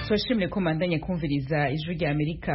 Turashimire ko mandanya kumviriza ijwi rya Amerika.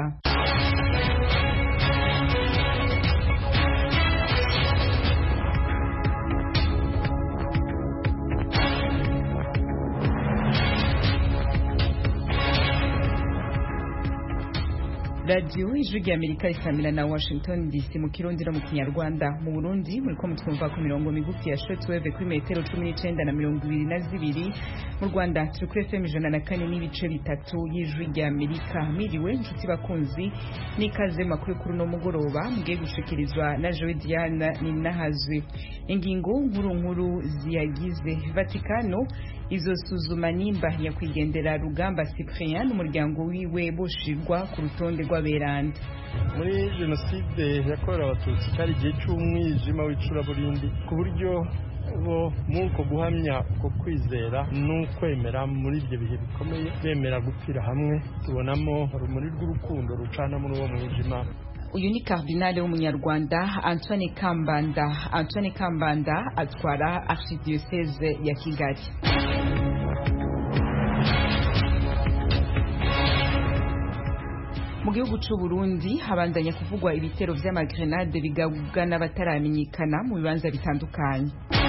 Radio ijwi rya Amerika isamira na Washington DC mu Kirundi no mu Kinyarwanda. Mu Burundi muriko mutwumva ku mirongo migufi ya shortwave kuri metero 19 na 22. Mu Rwanda turi kuri FM 104 n'ibice bitatu y'ijwi rya Amerika. Miriwe inshuti bakunzi n'ikaze makuru kuri no mugoroba mugiye gushikirizwa na Joe Diana Ninahazwe. Ingingo nkuru ziyagize Vatikano izosuzuma nimba yakwigendera Rugamba Cyprien n'umuryango wiwe boshirwa ku rutonde rw'aberanda. Muri jenoside yakorewe abatutsi cyari igihe cy'umwijima w'icuraburindi ku buryo bo muko guhamya ko kwizera n'ukwemera muri ibyo bihe bikomeye bemera gupfira hamwe tubonamo urumuri rw'urukundo rucana muri uwo mwijima. Uyu ni Cardinal w'umunyarwanda Antoine Kambanda atwara Archidiocese ya Kigali. Mu gihugu cy'u Burundi habandanya kuvugwa ibitero vy'amagrenade bigabwa n'abataramenyekana mu bibanza bitandukanye.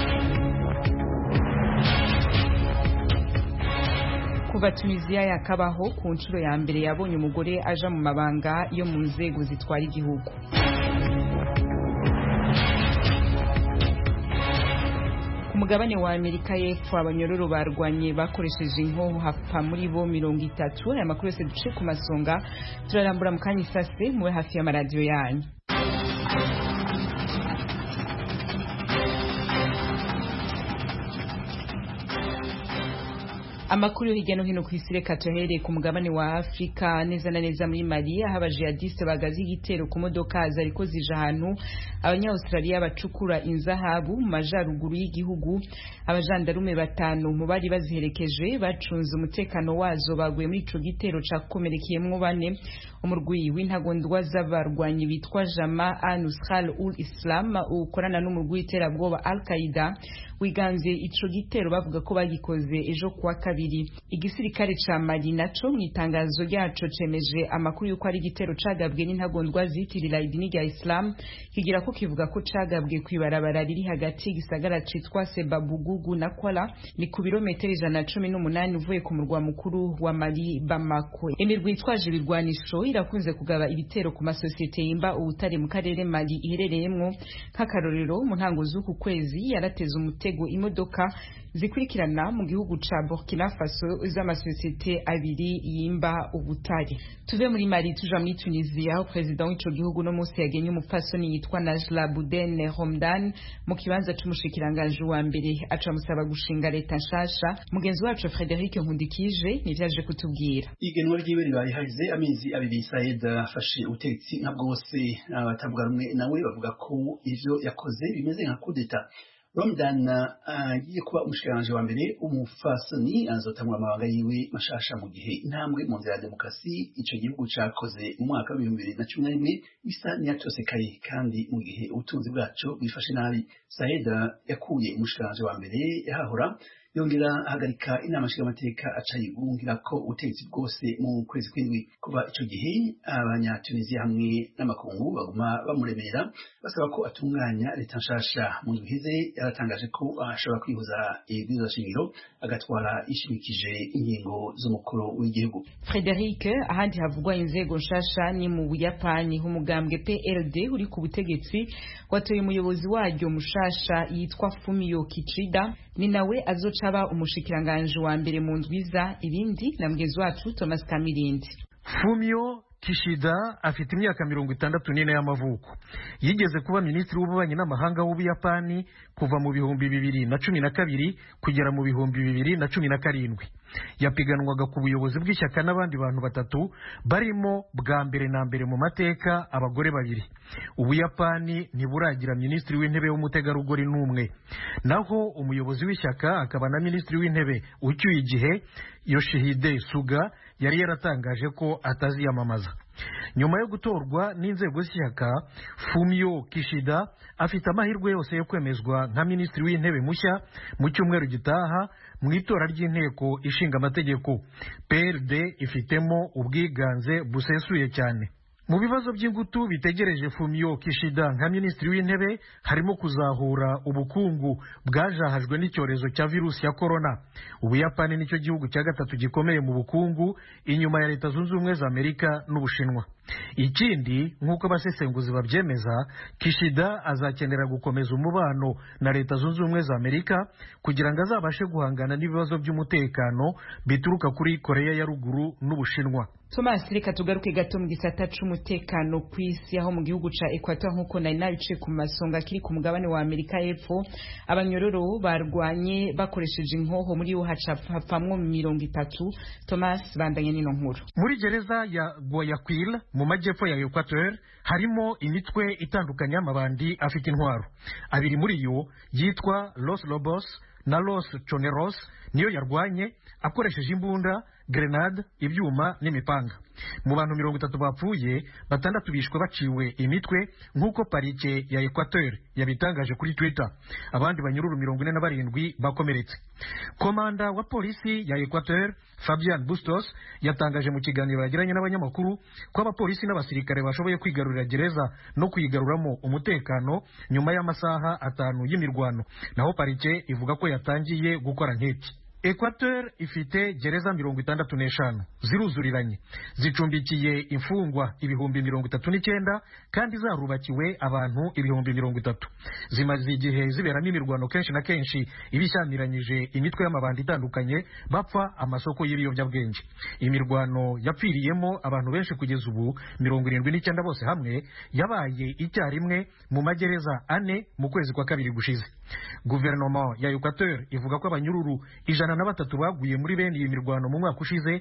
Kuva Tunisia yakabaho ku nshuro ya mbere yabonye umugore aja mu mabanga yo mu nzego zitwara igihugu. Ku mugabane wa Amerika y'Epfo abanyororo barwanye bakoresheje inkoho hapfa muri bo 30. Aya makuru yose duce ku masonga turarambura mu kanya isase muwe hafi y'amaradiyo yanyu. Amakuru hirya no hino ku isi reka tuhereye ku mugabane wa Afrika neza na neza muri Mali aho abajihadiste bagaze igitero ku modoka zariko zija ahantu abanya-Australia bacukura inzahabu mu majaruguru y'igihugu. Abajandarume 5 mu bari baziherekeje bacunze umutekano wazo baguye muri ico gitero cakomerekeyemwo 4. Umurwi w'intagondwa z'abarwanyi bitwa Jama al-Nusra ul-Islam ukorana n'umurwi w'iterabwoba Al-Qaeda wiganze ico gitero bavuga ko bagikoze ejo kwa kabiri. Igisirikare ca Mali naco mu itangazo ryaco cemeje amakuru yuko ari igitero cagabwe n'intagondwa zitirira idini rya Islam kigira ko kivuga ko cagabwe kwibarabara riri hagati gisagara citwa Sebabugugu na Kwala ni ku birometero 118 uvuye ku murwa mukuru wa Mali Bamako. Imirwi itwaje ibirwanisho irakunze kugaba ibitero ku masosiyete yimba ubutare mu karere Mali iherereyemwo. Nk'akarorero mu ntango z'uku kwezi yarateze umutego imodoka zikurikirana mu gihugu ca Burkina Faso z'amasosiyete abiri yimba ubutare. Tuve muri Mali tuja muri Tunisia aho president w'ico gihugu no munsi yagenye umupfasoni yitwa Najla Boudene Romdan mu kibanza c'umushikiranganje wa mbere aca musaba gushinga leta nshasha. Mugenzi wacu Frederic Nkundikije nivyaje kutubwira. Igenwa ryiwe ribaye haize amezi abiri Said afashe ubutegetsi nka bwose abatavuga rumwe nawe bavuga ko ivyo yakoze bimeze nka kudeta. Romdan agiye kuba umushikiranganje wa mbere umufasoni azotangura amabanga yiwe mashasha mu gihe intambwe mu nzira ya demokrasi ico gihugu cakoze mu mwaka wa 2011 bisa niyatosekaye kandi mu gihe ubutunzi bwaco bwifashe nabi. Said yakuye umushikiranganje wa mbere yahahora yongera ahagarika inama nshingamateka acayibungira ko ubutegetsi bwose mu kwezi kw'indwi. Kuva ico gihe abanyatunisia hamwe n'amakungu baguma bamuremera basaba ko atunganya leta nshasha. Mu ndwi iheze yaratangaje ko ashobora kwihuza ibwirizwa shingiro agatwara ishimikije ingingo z'umukuru w'igihugu. Frederic, ahandi havugwa inzego nshasha ni mu Buyapani umugambwe PLD uri ku butegetsi watoye umuyobozi waryo mushasha yitwa Fumio Kishida ni nawe azocaba umushikiranganje wa mbere mu ndwiza. Ibindi na mugezi wacu Thomas Kamirindi. Fumio Kishida afite imyaka 64 y'amavuko. Yigeze kuba minisitiri w'ububanyi n'amahanga w'Ubuyapani kuva mu bihumbi 2012 kugera mu bihumbi 2017. Yapiganwaga ku buyobozi bw'ishyaka n'abandi bantu 3 barimo bwa mbere na mbere mu mateka abagore 2. Ubuyapani ntiburagira minisitiri w'intebe w'umutegarugori n'umwe. Naho umuyobozi w'ishyaka akaba na minisitiri w'intebe ucyuye igihe Yoshihide Suga yari yaratangaje ko ataziyamamaza. nyuma yo gutorwa n'inzego z'ishyaka, Fumio Kishida afite amahirwe yose yo kwemezwa nka minisitiri w'intebe mushya mu cyumweru gitaha mu itora ry'inteko ishinga amategeko. PRD ifitemo ubwiganze busesuye cyane. Mu bibazo by'ingutu bitegereje Fumio Kishida nka minisitiri w'intebe harimo kuzahura ubukungu bwajahajwe n'icyorezo cya virusi ya corona. Ubuyapani nicyo gihugu cya gatatu gikomeye mu bukungu inyuma ya Leta Zunze Ubumwe za Amerika n'Ubushinwa. Ikindi nk'uko abasesenguzi babyemeza, Kishida azakenera gukomeza umubano na Leta Zunze Ubumwe za Amerika kugira ngo azabashe guhangana n'ibibazo by'umutekano bituruka kuri Korea ya ruguru n'Ubushinwa. Thomas, reka tugaruke gato mu gisata c'umutekano ku isi, aho mu gihugu ca Equateur nk'uko nari nabice ku masonga kiri ku mugabane wa Amerika y'Epfo, abanyororo barwanye bakoresheje inkoho muri yo hapfamwo 30. Thomas, bandanye nino nkuru. Muri gereza ya Guayaquil mu majyepfo ya Equateur harimo imitwe itandukanye y'amabandi afite intwaro. Abiri muri yo yitwa Los Lobos na Los Choneros niyo yarwanye akoresheje imbunda, grenade, ibyuma n'imipanga. Mu bantu 30 bapfuye, 6 bishwe baciwe imitwe nk'uko parike ya Equateur yabitangaje kuri Twitter. Abandi banyururu 47 bakomeretse. Komanda wa polisi ya Equateur, Fabian Bustos, yatangaje mu kiganiro yagiranye n'abanyamakuru ko abapolisi n'abasirikare bashoboye kwigarurira gereza no kuyigaruramo umutekano nyuma y'amasaha 5 y'imirwano. Naho parike ivuga ko yatangiye gukora nk'iki. Equateur ifite gereza 65 ziruzuriranye, zicumbikiye imfungwa 39,000 kandi zarubakiwe abantu 30,000. Zimaze igihe ziberamo imirwano kenshi na kenshi ibishyamiranyije imitwe y'amabandi itandukanye bapfa amasoko y'ibiyobyabwenge. Imirwano yapfiriyemo abantu benshi kugeza ubu 79 bose hamwe yabaye icyarimwe mu magereza 4 mu kwezi kwa kabiri gushize. Guverinoma ya Equateur ivuga ko abanyururu 103 baguye muri bene iyi mirwano mu mwaka ushize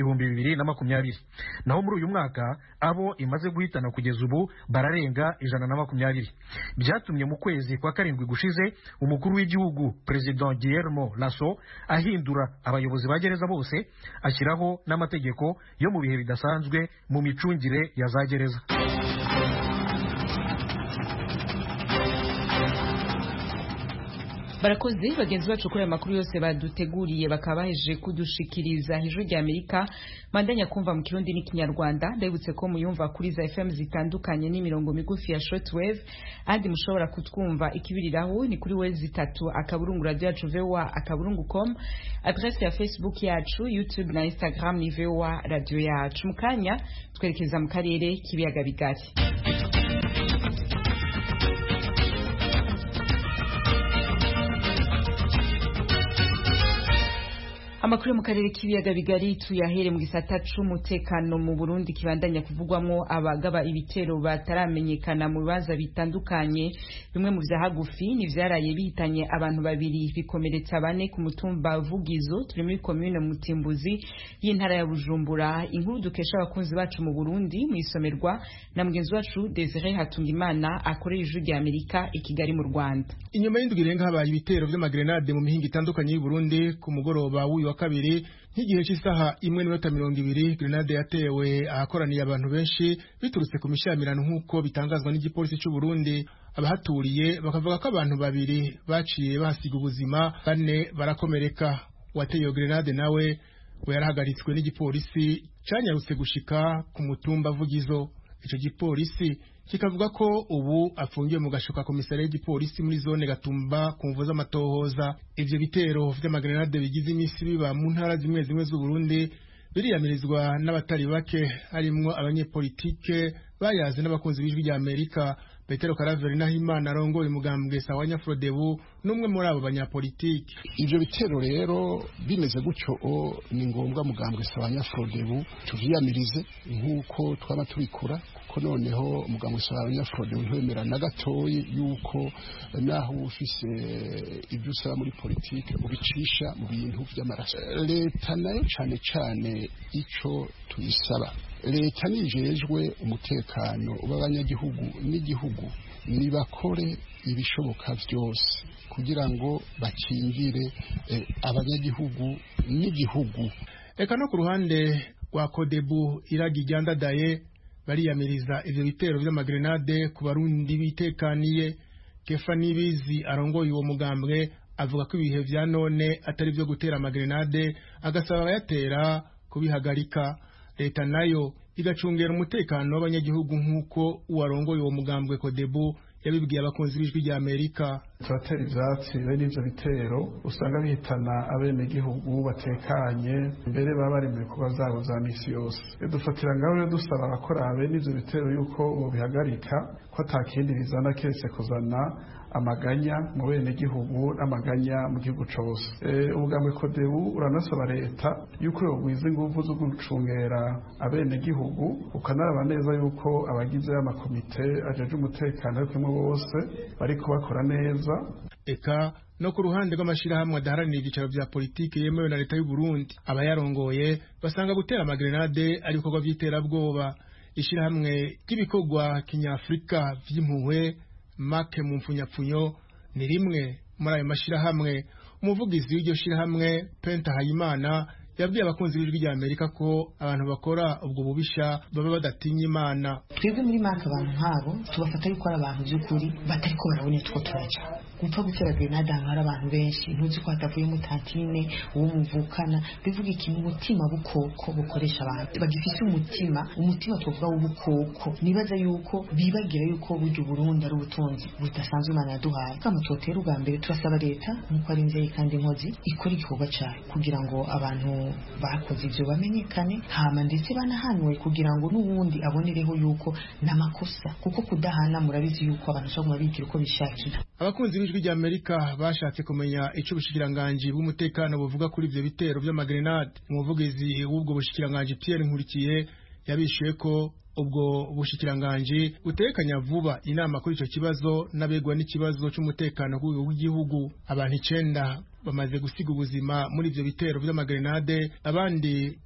w'2020. Naho muri uyu mwaka abo imaze guhitana kugeza ubu bararenga 120. Byatumye mu kwezi kwa karindwi gushize umukuru w'igihugu President Guillermo Lasso ahindura abayobozi ba gereza bose, ashyiraho n'amategeko yo mu bihe bidasanzwe mu micungire ya za gereza. Barakoze bagenzi bacu kuri amakuru yose baduteguriye bakaba bahejeje kudushikiriza Ijwi rya Amerika. Mandanya kumva mu Kirundi n'Ikinyarwanda. Ndabutse ko muyumva kuri za FM zitandukanye n'imirongo migufi ya shortwave, andi mushobora kutwumva ikibiriraho ni kuri wezi 3 akaburungu radio yacu voa.com, adresse ya Facebook yacu, YouTube na Instagram ni voa radio yacu. Mukanya twerekeza mu karere k'ibiyaga bigari. Amakuru mu karere k'ibiyaga bigari tuyahere mu gisata c'umutekano mu Burundi kibandanya kuvugwamwo abagaba ibitero bataramenyekana mu bibanza bitandukanye. Bimwe mu vyahagufi ni vyaraye bihitanye abantu 2 bikomeretsa 4 ku mutumba Vugizo turi muri commune Mutimbuzi y'intara ya Bujumbura. Inkuru dukesha abakunzi bacu mu Burundi mu isomerwa na mugenzi wacu Desire Hatungimana akorera Ijwi rya Amerika i Kigali mu Rwanda. Inyuma y'indwi irenga habaye ibitero vy'amagrenade mu mihingo itandukanye y'u Burundi ku mugoroba w'uyu kabiri nk'igihe cy'isaha 1:20 grenade yatewe ahakoraniye abantu benshi biturutse ku mishamirano nk'uko bitangazwa n'igipolisi cy'u Burundi. Abahaturiye bakavuga ko abantu 2 baciye bahasiga ubuzima, 4 barakomereka. Wateye grenade nawe yarahagaritswe n'igipolisi cyanyarutse gushika ku mutumba Vugizo. Ico gipolisi kikavuga ko ubu afungiye mu gashoka komisariya y'igipolisi muri zone Gatumba ku mvu z'amatohoza. Ivyo bitero vy'amagrenade bigize imisi biba mu ntara zimwe z'u Burundi biriyamirizwa n'abatari bake, harimwo abanyepolitike bayaze n'abakunzi b'Ijwi rya Amerika. Petero Karaveri Nahimana arongoye umugambwe Sawanya Frodebu n'umwe muri abo banyapolitike. Ivyo bitero rero bimeze gutyo ni ngombwa mugambwe Sawanya Frodebu tuvyiyamirize nk'uko twaba tubikora, kuko noneho umugambwe Sawanya Frodebu ntwemera na gatoyi yuko naho ufise ibyo usaba muri politike ubicisha mu bintu vy'amaraso. Leta nayo cane ico tuyisaba, leta nijejwe umutekano w'abanyagihugu n'igihugu, nibakore ibishoboka byose kugira ngo bakingire abanyagihugu n'igihugu. Eka no ku ruhande rwa Kodebu Iragi Ryandadaye bariyamiriza ivyo bitero vy'amagrenade ku barundi bitekaniye. Kefa Nibizi arongoye uwo mugambwe avuga ko ibihe vya none atari vyo gutera amagrenade, agasaba abayatera kubihagarika. Leta nayo igacungera umutekano w'abanyagihugu nk'uko uwarongoye uwo mugambwe Kodebu yabibwiye abakunzi b'ijwi rya Amerika. Turatera ivyatsi bene ivyo bitero usanga bihitana abenegihugu batekanye, mbere baba bari mu bikorwa zabo za misi yose. Dufatira ngaho rero dusaba abakora bene ivyo bitero yuko bobihagarika, ko atakindi bizana keretse kuzana amaganya mu benegihugu n'amaganya mu gihugu cose. Ubugambwe Kodebu uranasaba leta yuko yogwiza inguvu zo gucungera abenegihugu, ukanaraba neza yuko abagize amakomite ajeje umutekano ariko bose bariko bakora neza. Eka no ku ruhande rw'amashirahamwe adaharanira ibyicaro vya politike yemewe na leta y'u Burundi, abayarongoye basanga gutera amagrenade ari ibikorwa vy'iterabwoba. Ishirahamwe ry'ibikorwa kinyafrika vy'impuhwe make mu mfunyapfunyo ni rimwe muri ayo mashirahamwe. Umuvugizi w'iryo shirahamwe Penta Hayimana yabwiye abakunzi b'ijwi rya Amerika ko abantu bakora ubwo bubisha baba badatinya Imana. Twebwe muri make abantu nk'abo tubafata yuko ari abantu by'ukuri batariko barabona two turaja gupfa gutera grenade hari abantu benshi ntuzi ko hatavuye mutantine uwo muvukana bivuga iki mu mutima bukoko bukoresha abantu bagifise umutima twovuga w'ubukoko. Nibaza yuko bibagira yuko buryo Burundi ari ubutunzi budasanzwe Imana yaduhaye. Kama twotera ubwa mbere turasaba leta nkuko ari nzeye kandi inkozi ikora igikorwa cyayo kugira ngo abantu bakoze ivyo bamenyekane, hama ndetse banahanwe kugira ngo n'ubundi abonereho yuko namakosa, kuko kudahana murabizi yuko abantu shobora bigira uko bishakira. Abakunzi b'ijwi rya Amerika bashatse kumenya ico bushikiranganji bw'umutekano buvuga kuri ivyo bitero vy'amagrenade. Umuvugizi w'ubwo bushikiranganji Pierre Nkurikiye yabishuye ko ubwo bushikiranganji butekanya vuba inama kuri ico kibazo n'abegwa n'ikibazo c'umutekano w'igihugu. Abantu 9 bamaze gusiga ubuzima muri ivyo bitero vy'amagrenade, abandi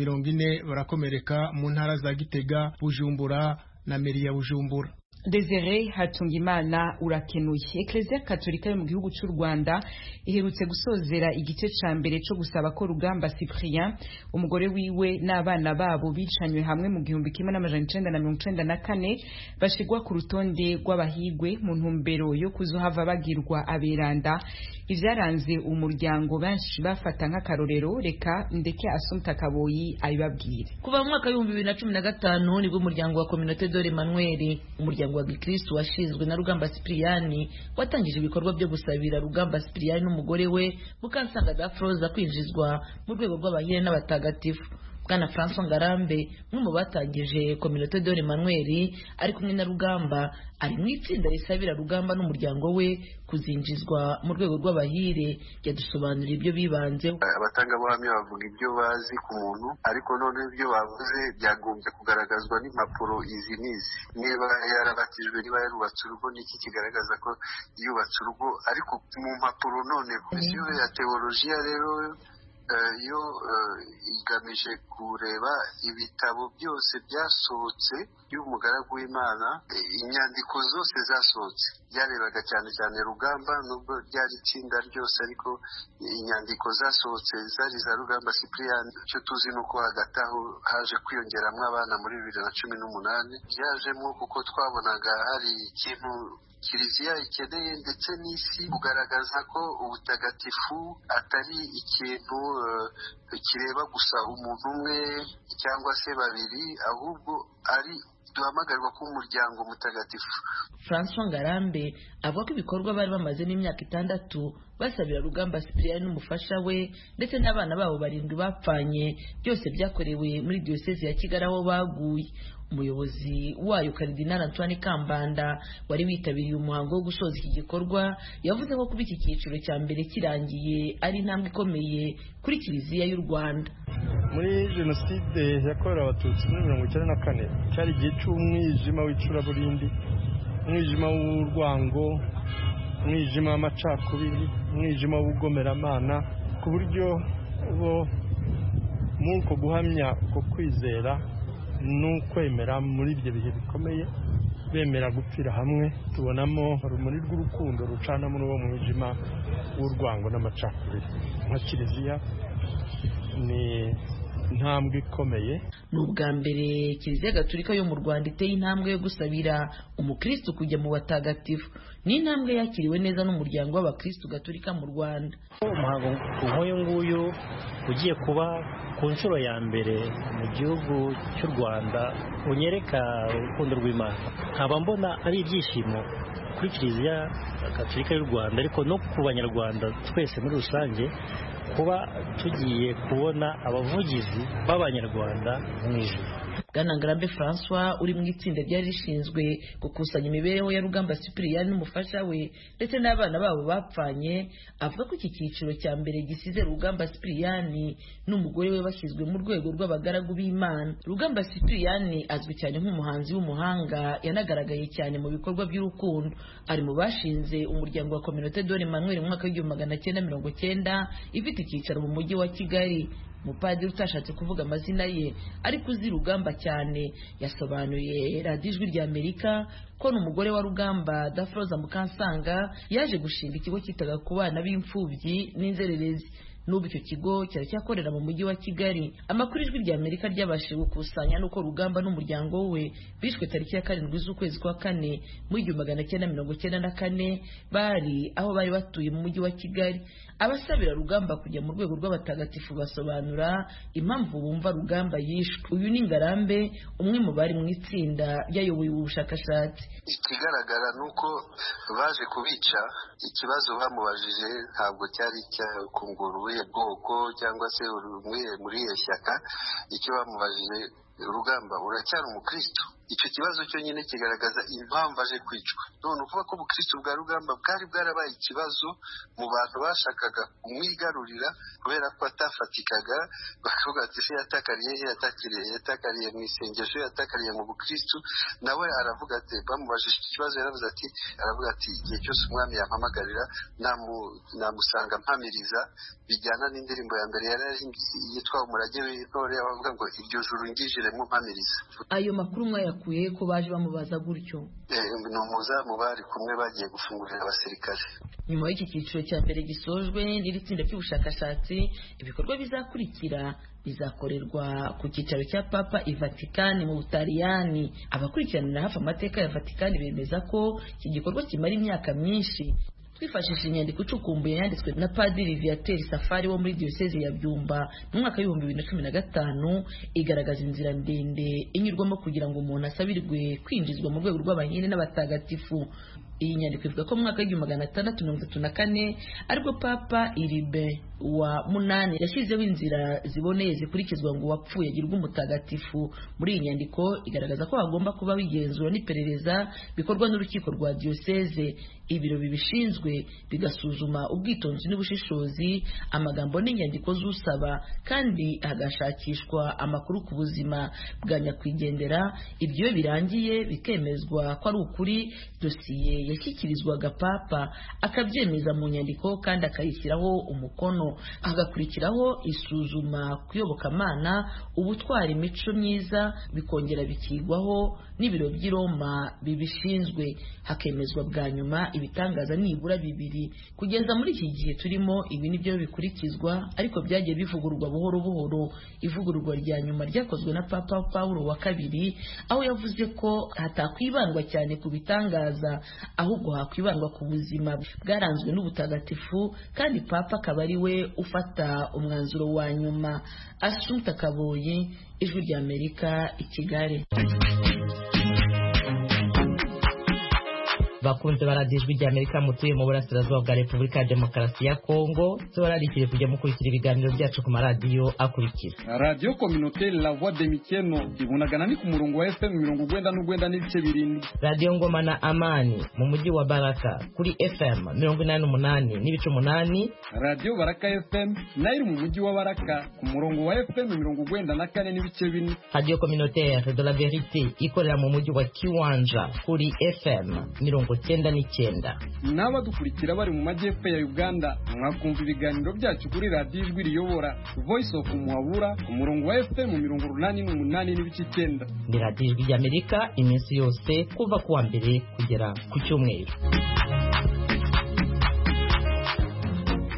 140 barakomereka mu ntara za Gitega, Bujumbura na Meri ya Bujumbura. Desire Hatungimana urakenuye. Eklezia Katolika yo mu gihugu cy'u Rwanda iherutse gusozera igice ca mbere cyo gusaba ko Rugamba Cyprien umugore wiwe n'abana babo bicanywe hamwe mu 1994 bashigwa ku rutonde rw'abahigwe mu ntumbero yo kuzohava bagirwa aberanda. Ivyaranze umuryango benshi bafata nk'akarorero. Reka ndeke Assumpta Kaboyi ayibabwire. Kuva mu mwaka wa 2015 nibwo umuryango wa Communauté de l'Emmanuel, umuryango wa Gikristo washinzwe na Rugamba Cyprien watangije ibikorwa byo gusabira Rugamba Cyprien n'umugore we Mukansanga Dafroza kwinjizwa mu rwego rw'abahire n'abatagatifu. Bwana François Ngarambe mu batangije Communauté de l'Emmanuel ari kumwe na Rugamba ari mu itsinda risabira Rugamba n'umuryango we kuzinjizwa mu rwego rw'abahire. Yadusobanurira ibyo bibanzeho. Abatangabuhamya bavuga ibyo bazi ku muntu, ariko none ibyo bavuze byagombye kugaragazwa n'impapuro izi n'izi. Niba yarabatijwe, niba yarubatse urugo, niki kigaragaza ko yubatse urugo, ariko mu mpapuro none komisiyo ya teolojiya rero yo igamije kureba ibitabo byose byasohotse y'umugaragu w'Imana. Inyandiko zose zasohotse byarebaga cyane cyane Rugamba, nubwo ryari itsinda ryose, ariko inyandiko zasohotse zari za Rugamba Cyprien. Icyo tuzi nuko hagati aho haje kwiyongeramo abana muri 2018. byajemo kuko twabonaga hari ikintu Kiliziya ikeneye ndetse n'isi kugaragaza ko ubutagatifu atari ikintu kireba gusa umuntu umwe cyangwa se babiri, ahubwo ari duhamagarwa ko umuryango mutagatifu. François Ngarambe avuga ko ibikorwa bari bamaze n'imyaka 6 basabira Rugamba Cyprien n'umufasha we ndetse n'abana babo 7 bapfanye, byose byakorewe muri diocese ya Kigali aho baguye. Umuyobozi wayo Cardinal Antoine Kambanda wari witabiriye umuhango wo gusoza iki gikorwa yavuze ko kuba iki cyiciro cya mbere kirangiye ari intambwe ikomeye kuri Kiliziya y'u Rwanda. Muri jenoside yakorewe abatutsi muri 1994 cyari igihe cy'umwijima w'icuraburindi, umwijima w'urwango, umwijima w'amacakubiri, umwijima w'ubugomeramana, ku buryo bo muko guhamya ko kwizera n'ukwemera muri ibyo bihe bikomeye bemera gupfira hamwe. Tubonamo urumuri rw'urukundo rucana muri uwo mwijima w'urwango n'amacakubiri. Nka Kiliziya ni intambwe ikomeye. Ni ubwa mbere Kiliziya Gatolika yo mu Rwanda iteye intambwe yo gusabira umukristo kujya mu batagatifu. Ni intambwe yakiriwe neza n'umuryango w'abakristo Gatolika mu Rwanda. Umuhango nk'uyu nguyu ugiye kuba ku nshuro ya mbere mu gihugu cy'u Rwanda unyereka urukundo rw'Imana. Nkaba mbona ari ibyishimo kuri Kiliziya Gatolika y'u Rwanda ariko no ku Banyarwanda twese muri rusange kuba tugiye kubona abavugizi b'Abanyarwanda mu ijuru. Bwana Ngarambe François uri mu itsinda ryari rishinzwe gukusanya imibereho ya Rugamba Cyprien n'umufasha we ndetse n'abana babo bapfanye, avuga ko iki cyiciro cya mbere gisize Rugamba Cyprien n'umugore we bashyizwe mu rwego rw'abagaragu b'Imana. Rugamba Cyprien azwi cyane nk'umuhanzi w'umuhanga, yanagaragaye cyane mu bikorwa by'urukundo. Ari mu bashinze umuryango wa Communauté d'Or Emmanuel mu mwaka w'1990 ifite icyicaro mu mujyi wa Kigali. Umupadiri utashatse kuvuga amazina ye ariko uzi Rugamba cyane yasobanuye Radio Ijwi rya Amerika ko n'umugore wa Rugamba Dafroza Mukansanga yaje gushinga ikigo cyitaga ku bana b'imfubyi n'inzererezi. N'ubu icyo kigo cyaracyakorera mu mujyi wa Kigali. Amakuru Ijwi rya Amerika ryabashije gukusanya nuko Rugamba n'umuryango we bishwe tariki ya 7 z'ukwezi kwa 4 mu 1994 bari aho bari batuye mu mujyi wa Kigali. Abasabira Rugamba kujya mu rwego rw'abatagatifu basobanura impamvu bumva Rugamba yishwe. Uyu ni Ngarambe, umwe mu bari mu itsinda ryayoboye ubushakashatsi. Ikigaragara nuko baje kubica, ikibazo bamubajije ntabwo cyari cyakunguruye bwoko cyangwa se muri shyaka. Icyo bamubajije, Rugamba uracyari umukristo? Icyo kibazo cyo nyine kigaragaza impamvu aje kwicwa. None ukuvuga ko ubukristo bwa Rugamba bwari bwarabaye ikibazo mu bantu bashakaga kumwigarurira kubera ko atafatikaga, bakavuga ati se yatakariye mu isengesho, yatakariye mu bukristo. Nawe aravuga ati, bamubajije iki kibazo aravuga ati igihe cyose umwami yampamagarira namusanga mpamiriza, bijyana n'indirimbo ya mbere yari yitwa Umurage w'Intore, avuga ngo iryo juru ngijire mu mpamiriza. Ayo makuru mwayakuye ko baje bamubaza gutyo? Ni umuzamu bari kumwe bagiye gufungurira abasirikare. Nyuma y'iki cyiciro cya mbere gisojwe n'iri tsinda cy'ubushakashatsi, ibikorwa bizakurikira bizakorerwa ku cyicaro cya Papa i Vatican mu Butaliyani. Abakurikiranira hafi amateka ya Vatican bemeza ko iki gikorwa kimara imyaka myinshi. Twifashishije inyandiko icukumbuye yanditswe na Padiri Viateur Safari wo muri Diocese ya Byumba mu mwaka w'2015, igaragaza inzira ndende inyurwamo kugira ngo umuntu asabirwe kwinjizwa mu rwego rw'abahinde n'abatagatifu. Iyi nyandiko ivuga ko mu mwaka w'1634 ariko Papa Iribe wa 8 yashyizeho inzira ziboneye zikurikizwa ngo wapfuye agirwe umutagatifu. Muri iyi nyandiko igaragaza ko hagomba kuba bigenzura n'iperereza bikorwa n'urukiko rwa Diocese. Ibiro bibishinzwe bigasuzuma ubwitonzi n'ubushishozi, amagambo n'inyandiko z'usaba, kandi hagashakishwa amakuru ku buzima bwa nyakwigendera. Ibyo birangiye bikemezwa ko ari ukuri, dosiye yashyikirizwaga Papa akabyemeza mu nyandiko kandi akayishyiraho umukono. Hagakurikiraho isuzuma kuyobokamana, ubutwari, imico myiza, bikongera bikigwaho n'ibiro by'i Roma bibishinzwe. Hakemezwa bwa nyuma ibitangaza nibura 2. Kugeza muri iki gihe turimo, ibi nibyo bikurikizwa, ariko byagiye bivugururwa buhoro buhoro. Ivugururwa rya nyuma ryakozwe na Papa Paulo wa 2, aho yavuze ko hatakwibandwa cyane ku bitangaza, ahubwo hakwibandwa ku buzima bwaranzwe n'ubutagatifu, kandi Papa akaba ari we ufata umwanzuro wa nyuma. Assumpta Kaboyi, Ijwi rya Amerika, i Kigali. Bakunze baradiyo Ijwi rya Amerika mutuye mu burasirazuba bwa Repubulika ya Demokarasi ya Kongo, tubararikire kujya mukurikira ibiganiro byacu ku maradiyo akurikira: Radio Communautaire La Voix de Mikeno ibunagana ni ku murongo wa FM 99.7. Radio Ngoma na Amani mu mujyi wa Baraka kuri FM 88.8. Radio Baraka FM nayo mu mujyi wa Baraka ku murongo wa FM 94.4. Radio Communautaire de la Vérité ikorera mu mujyi wa Kiwanja kuri FM 99. N'abadukurikira bari mu majyepfo ya Uganda mwakumva ibiganiro byacu kuri Radio Ijwi riyobora Voice of Muhabura ku murongo wa FM 88.9. Ni Radio Ijwi ry'Amerika iminsi yose kuva kuwa mbere kugera ku cyumweru.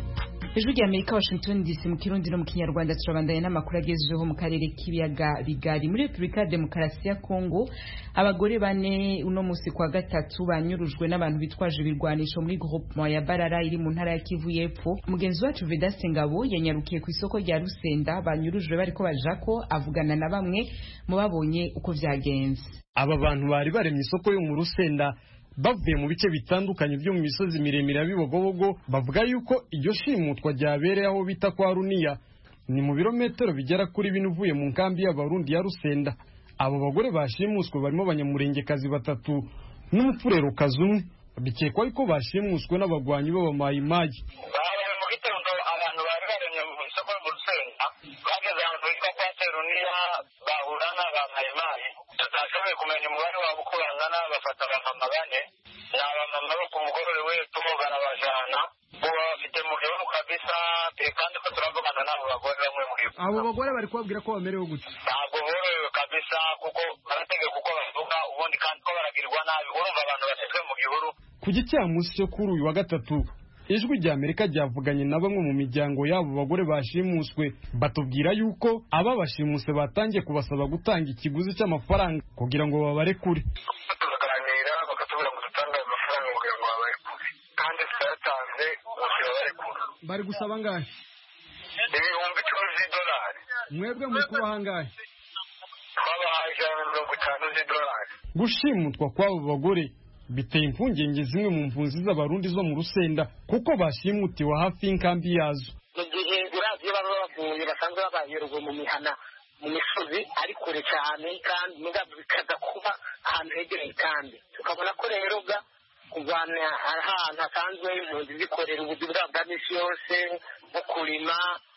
Ijwi rya Amerika Washington DC mu Kirundi no mu Kinyarwanda turabandanya n'amakuru agezweho mu karere k'ibiyaga bigari muri Republika ya Demokarasi ya Kongo. Abagore bane uno musi kwa gatatu banyurujwe n'abantu bitwaje ibirwanisho muri groupement ya Barara iri mu ntara ya Kivu y'Epfo. Mugenzi wacu Vedaste Ngabo yanyarukiye ku isoko rya Rusenda banyurujwe bariko bajako avugana na bamwe mu babonye uko vyagenze. Aba bantu bari baremye isoko yo mu Rusenda bavuye mu bice bitandukanye byo mu misozi miremire ya Bibogobogo, bavuga yuko iryo shimutwa ryabereye aho bita kwa Runiya, ni mu birometero bigera kuri bine uvuye mu nkambi y'Abarundi ya Rusenda. Abo bagore bashimuswe barimo abanyamurengekazi batatu n'umupfurerokazi umwe, bikekwa yuko bashimuswe n'abagwanyi b'abamayimayi. Mu gitondo abantu bari baremye mu isoko mu Rusenda bageze ahantu hitwa kwa Runiya bahura n'abamayimayi, tutashoboye kumenya umubare wabo uko bangana, bafata abamama bane n'abamama bo ku mugorore wese barabajana ubu bafite mu gihugu kabisa, kandi ko turavugana n'abo bagore bamwe muri bo. Abo bagore bari kubabwira ko bamerewe gute? Ntabwo borohewe kabisa kuko barategeka uko bavuga ubundi kandi ko baragirwa nabi, urumva abantu bashyizwe mu gihuru. Ku gicamunsi cyo kuri uyu wa gatatu Ijwi rya Amerika ryavuganye na bamwe mu miryango y'abo bagore bashimuswe, batubwira yuko aba bashimuse batangiye kubasaba gutanga ikiguzi cy'amafaranga kugira ngo babarekure. Tukaganira bakatubwira ngo dutange amafaranga kugira ngo babarekure, kandi twatanze babarekura. Bari gusaba angahe? Ibihumbi 10 z'idolari. Mwebwe muri kubaha angahe? Twabahaye 50 z'idolari. Gushimutwa kw'abo bagore biteye impungenge zimwe mu mpunzi z'Abarundi zo mu Rusenda kuko bashimutiwe hafi y'inkambi yazo. Mu gihe biravye baba bavuye basanzwe babayeruwe mu mihana mu misozi ari kure cyane, kandi mugabe bikaza kuba ahantu hegereye kandi tukabona ko rero kuvana ahantu hasanzwe impunzi zikorera ubuzi bwabo bwa misi yose nko kurima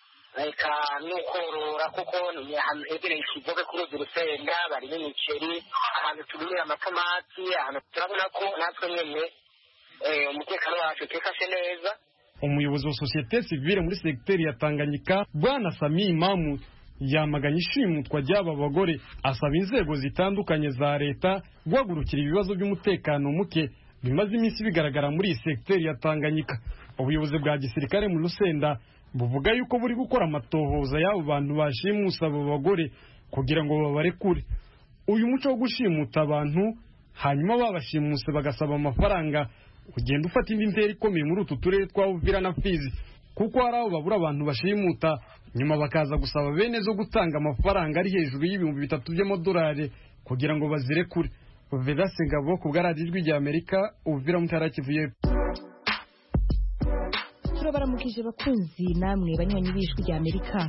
reka n'ukorora, kuko ni ahantu hegereye ikivoge kuri urwo Rusenda barimo imiceri, ahantu turimira amatomati, ahantu turabona ko natwe nyene umutekano wacu utekashe neza. Umuyobozi wa sosiyete sivile muri segiteri ya Tanganyika Bwana Sami Imamu yamaganye ishimutwa ry'aba bagore, asaba inzego zitandukanye za leta guhagurukira ibibazo by'umutekano muke bimaze iminsi bigaragara muri iyi segiteri ya Tanganyika. Ubuyobozi bwa gisirikare mu Rusenda buvuga yuko buri gukora amatohoza y'abo bantu bashimusa abo bagore kugira ngo babarekure. Uyu muco wo gushimuta abantu hanyuma babashimuse bagasaba amafaranga ugenda ufata indi ntera ikomeye muri utu turere twa Uvira na Fizi, kuko hari aho babura abantu bashimuta nyuma bakaza gusaba bene zo gutanga amafaranga ari hejuru y'ibihumbi 3 by'amadolari kugira ngo bazirekure. Vedaste Ngabo ku bw'Radiyo Ijwi rya Amerika, Uvira mu ntara ya Kivu y'Epfo. Turabaramukije bakunzi namwe banywanyi b'Ijwi rya Amerika.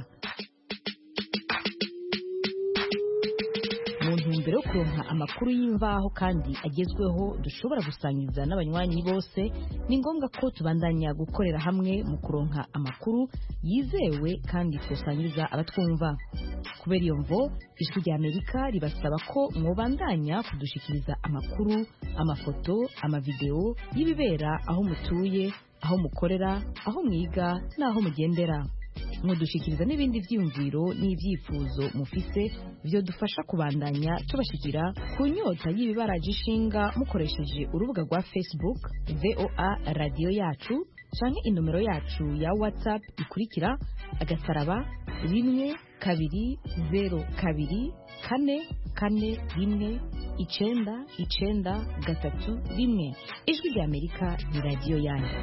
Mu ntumbero yo kuronka amakuru y'imvaho kandi agezweho dushobora gusangiza n'abanywanyi bose, ni ngombwa ko tubandanya gukorera hamwe mu kuronka amakuru yizewe kandi tusangiza abatwumva. Kubera iyo mvo Ijwi rya Amerika ribasaba ko mwobandanya kudushikiriza amakuru, amafoto, amavideo y'ibibera aho mutuye, aho mukorera, aho mwiga n'aho mugendera. Mudushikiriza n'ibindi vyiyumviro n'ivyifuzo mufise byo dufasha kubandanya tubashikira ku nyota y'ibibaraje ishinga mukoresheje urubuga rwa Facebook VOA Radio Yacu canke inomero yacu ya WhatsApp ikurikira *120 2 4 4 1 Ijwi rya Amerika ni radio yanyu.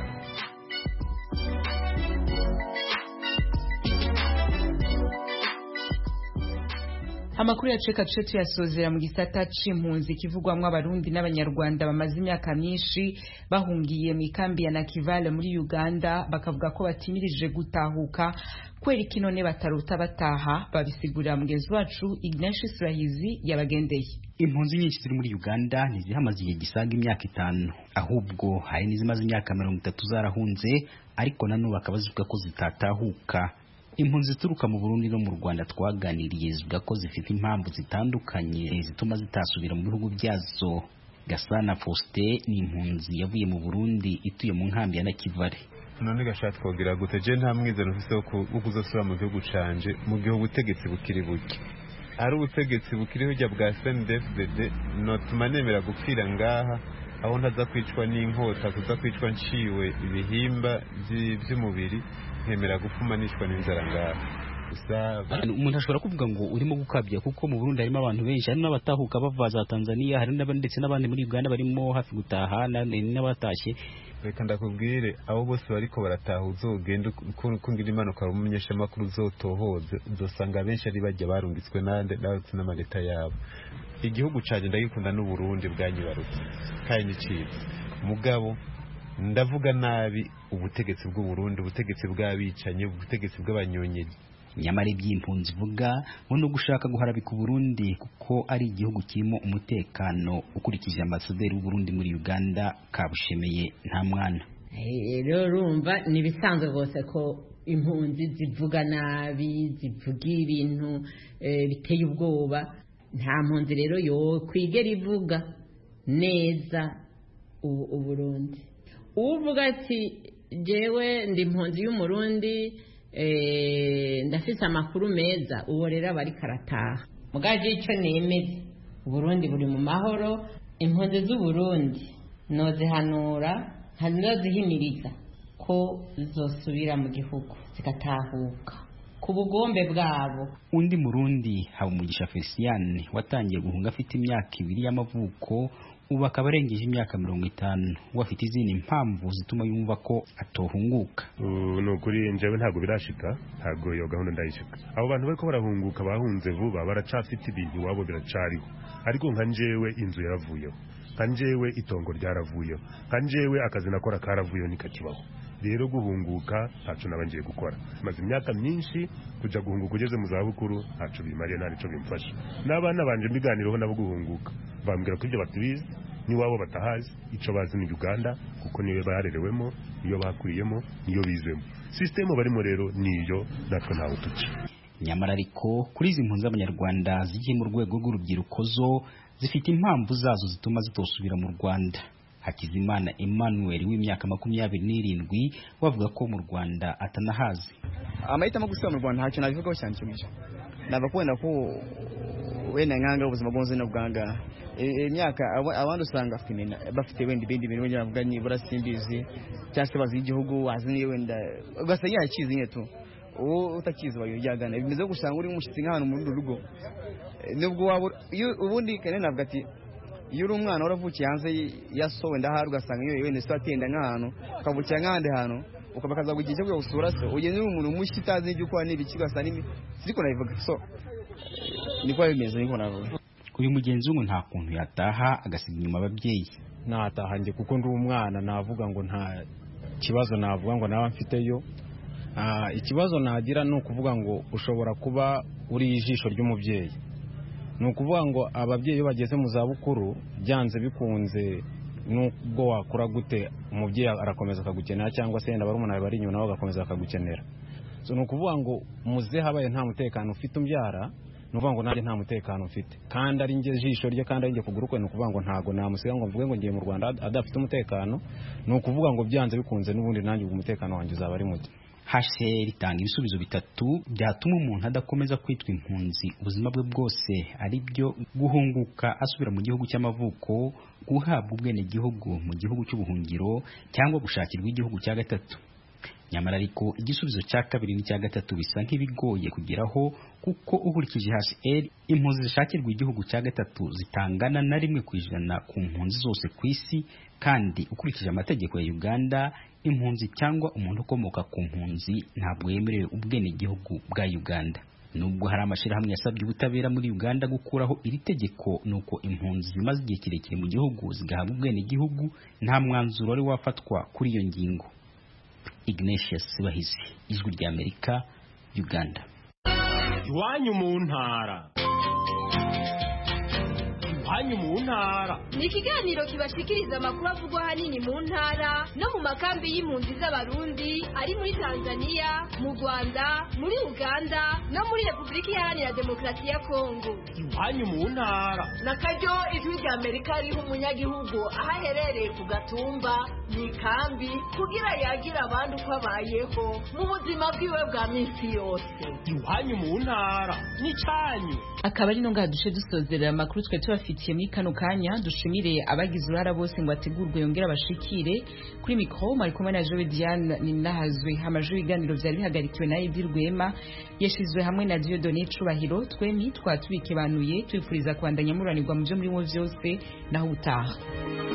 Amakuru yaceka tuce tuyasozera mu gisata c'impunzi kivugwamwo Abarundi n'Abanyarwanda bamaze imyaka myinshi bahungiye mu ikambi ya Nakivale muri Uganda, bakavuga ko batimirije gutahuka kweri kinone batarota bataha. Babisigurira mugenzi wacu Ignatius Rahizi yabagendeye. Impunzi nyinshi ziri muri Uganda ntizihamaze igihe gisaga imyaka 5, ahubwo hari n'izimaze imyaka 30 zarahunze, ariko nano bakaba zivuga ko zitatahuka. Impunzi zituruka mu Burundi no mu Rwanda twaganiriye zivuga ko zifite impamvu zitandukanye zituma zitasubira mu bihugu byazo. Gasana Faustin ni impunzi yavuye mu Burundi ituye mu nkambi ya Nakivale. None gashatse kugira gute je nta mwizero mfise wo kuzosubira mu gihugu canje mu gihe ubutegetsi bukiri buke. Ari ubutegetsi bukiri hujya bwa CNDD-FDD no tumanemera gupfira ngaha aho ntaza kwicwa n'inkota, kuza kwicwa nciwe ibihimba by'umubiri, nkemera gupfuma nishwa n'inzara ngaha. Umuntu ashobora kuvuga ngo urimo gukabya, kuko mu Burundi harimo abantu benshi, hari n'abatahuka bava za Tanzania, hari ndetse n'abandi muri Uganda barimo hafi gutaha n'abatashye. Reka ndakubwire, abo bose bariko barataha uzogenda kungira impanuka mu menyeshamakuru uzotohoze, uzosanga benshi ari bajya barungitswe n'amaleta yabo. Igihugu canje ndagikunda n'u Burundi bwanyibarutse kandi n'icitse mugabo ndavuga nabi ubutegetsi bw'u Burundi, ubutegetsi bw'abicanye, ubutegetsi bw'abanyonyeji. Nyamara iby'impunzi vuga ngo no gushaka guharabika Burundi kuko ari igihugu kirimo umutekano, ukurikije ambasaderi w'u Burundi muri Uganda Kabushemeye nta mwana. Rero urumva nibisanzwe rwose ko impunzi zivuga nabi, zivuga ibintu biteye ubwoba. Nta mpunzi rero yo kwigera ivuga neza u Burundi. Uvuga ati jewe ndi impunzi y'umurundi, ndafise amakuru meza, uwo rero abari karataha. Mugaje icyo nemeze, Burundi buri mu mahoro. Impunzi z'u Burundi nozihanura, nozihimiriza ko zosubira mu gihugu zigatahuka ku bugombe bwabo. Undi Murundi Habumugisha Feliciane watangiye guhunga afite imyaka 2 y'amavuko, ubu akaba arengeje imyaka 50, wafite izindi impamvu zituma yumva ko atohunguka. Nukuri njewe ntago birashika, ntago iyo gahunda ndayishika. Abo bantu bariko barahunguka bahunze vuba, baracafite ibintu wabo biracariho, ariko nka njewe inzu yaravuyeho, nka njewe itongo ryaravuyeho, nka njewe akazi nakora karavuyeho nikakibaho. Rero guhunguka ntaco nabangiye gukora, maze imyaka myinshi kuja guhunguka ugeze mu zabukuru ntaco bimariye, ntaco bimfasha. N'abana banje mbiganireho nabo guhunguka, bambwira ko ibyo batubizi ni wabo batahazi, ico bazi ni Uganda kuko niyo barerewemo, iyo bakuriyemo, niyo bizemo. System barimo rero niyo natwe ntawo tuci. Nyamara ariko kuri izi mpunzi z'Abanyarwanda zigiye mu rwego rw'urubyiruko zo zifite impamvu zazo zituma zitosubira mu Rwanda. Hakizimana Emmanuel w'imyaka 27 wavuga ko mu Rwanda atanahazi. Amahitamo gusubira mu Rwanda ntacyo nabivugaho cyane cyumije. Nabakubona ko wenda nkanga ubuzima bwonze no bwanga. Imyaka abandi usanga bafite wenda ibindi bintu wenda bavuga ni burasimbizi cyangwa se bazi igihugu wazi ni wenda ugasa yakizi nyeto. Utakizi bayujyagana bimeze gusanga uri mushitsi nk'ahantu muri rugo. Nubwo wabo ubundi kane navuga ati iyo uri umwana waravukiye hanze yasowe ndahari ugasanga iyo wenda se atenda nk'ahantu ukavukira nk'ahandi hantu ukabakaza kugira cyo gusura se ugeze n'umuntu mushyi utazi ibyo ukora n'ibiki gasa n'imi siko nabivuga so niko bimeze niko navuga. Uyu mugenzi w'umuntu nta kuntu yataha agasiga inyuma ababyeyi. Nataha nje kuko ndi umwana, navuga ngo nta kibazo navuga ngo nawe mfiteyo. Ikibazo nagira ni ukuvuga ngo ushobora kuba uri ijisho ry'umubyeyi. Ni ukuvuga ngo ababyeyi iyo bageze mu zabukuru byanze bikunze nubwo wakura gute umubyeyi arakomeza akagukenera, cyangwa se yenda barumuna bari inyuma nabo bagakomeza akagukenera. So ni ukuvuga ngo muze habaye nta mutekano ufite umbyara, ni ukuvuga ngo nanjye nta mutekano mfite, kandi ari nge jisho rye kandi ari nge kuguru kwe. Ni ukuvuga ngo ntago namusiga ngo mvuge ngo ngiye mu Rwanda adafite umutekano. Ni ukuvuga ngo byanze bikunze n'ubundi nanjye umutekano wanjye uzaba ari muke. HCR itanga ibisubizo bitatu byatuma umuntu adakomeza kwitwa impunzi ubuzima bwe bwose, ari byo guhunguka asubira mu gihugu cy'amavuko, guhabwa ubwene gihugu mu gihugu cy'ubuhungiro, cyangwa gushakirwa igihugu cya gatatu. Nyamara ariko igisubizo cya kabiri n'icya gatatu bisa nk'ibigoye kugeraho, kuko ukurikije HCR impunzi zishakirwa igihugu cya gatatu zitangana na 1% ku mpunzi zose ku isi, kandi ukurikije amategeko ya Uganda impunzi cyangwa umuntu ukomoka ku mpunzi ntabwo yemerewe ubwene gihugu bwa Uganda. Nubwo hari amashirahamwe yasabye ubutabera muri Uganda gukuraho iri tegeko, nuko impunzi zimaze igihe kirekire mu gihugu zigahabwa ubwene gihugu, nta mwanzuro wari wafatwa kuri iyo ngingo. Ignatius Bahizi, Ijwi rya Amerika, Uganda. Iwanyu mu ntara. Iwanyu mu ntara ni ikiganiro kibashikiriza amakuru avugwa hanini mu ntara no mu makambi y'impunzi z'abarundi ari muri Tanzania, mu Rwanda, muri Uganda no muri Repubulika Iharanira Demokarasi ya Kongo. Iwanyu mu ntara na karyo Ijwi rya Amerika riha umunyagihugu aho aherereye ku gatumba mu ikambi kugira yagira abandi uko abayeho mu buzima bwiwe bwa minsi yose. Iwanyu mu ntara ni cyanyu. Akaba ari no ngadushe dusozerera amakuru twe tubafite tubafitiye muri kano kanya. Dushimire abagize uruhara bose ngo ategurwe yongera bashikire kuri mikro mari kumwe na Joe Diane Ninahazwe. Amajwi ibiganiro vyari bihagarikiwe na Edir Rwema yashizwe hamwe na Dieudonné Cubahiro. Twemi twatubikibanuye twifuriza kwandanya muranirwa mu byo muri wo vyose naho utaha.